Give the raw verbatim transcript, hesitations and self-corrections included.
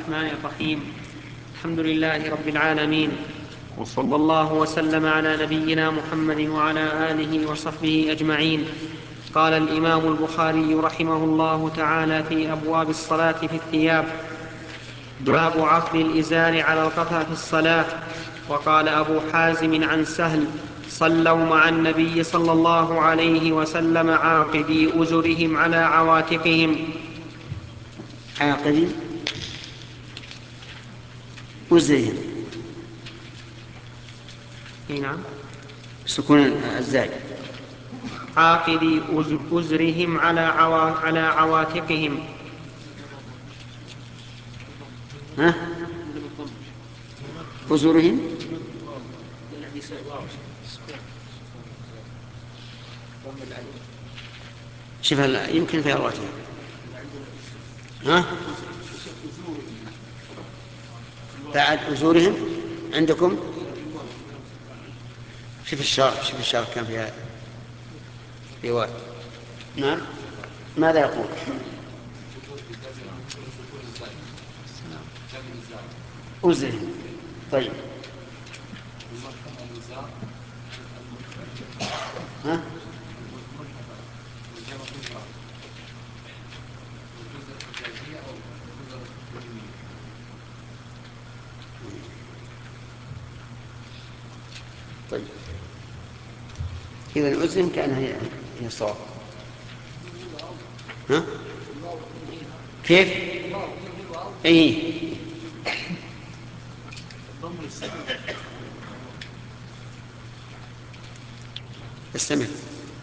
الرحمن الرحيم. الحمد لله رب العالمين، وصلى الله وسلم على نبينا محمد وعلى آله وصحبه أجمعين. قال الإمام البخاري رحمه الله تعالى في أبواب الصلاة في الثياب: باب عقد الإزار على القفا في الصلاة. وقال أبو حازم عن سهل: صلوا مع النبي صلى الله عليه وسلم عاقدي أزرهم على عواتقهم. عاقدي أزرهم، نعم، سكون الزاي. عاقدي أزرهم على, عوا... على عواتقهم. ها؟ أزرهم شوف يمكن في الوجه. ها؟ بعد أزورهم عندكم شوف الشرح، شوف الشرح كان فيها رواية. نعم، ماذا يقول؟ أزرهم. طيب، ها؟ طيب، إذا أزرهم كأنها هي هي الصواب. ها؟ كيف؟ أي استمر.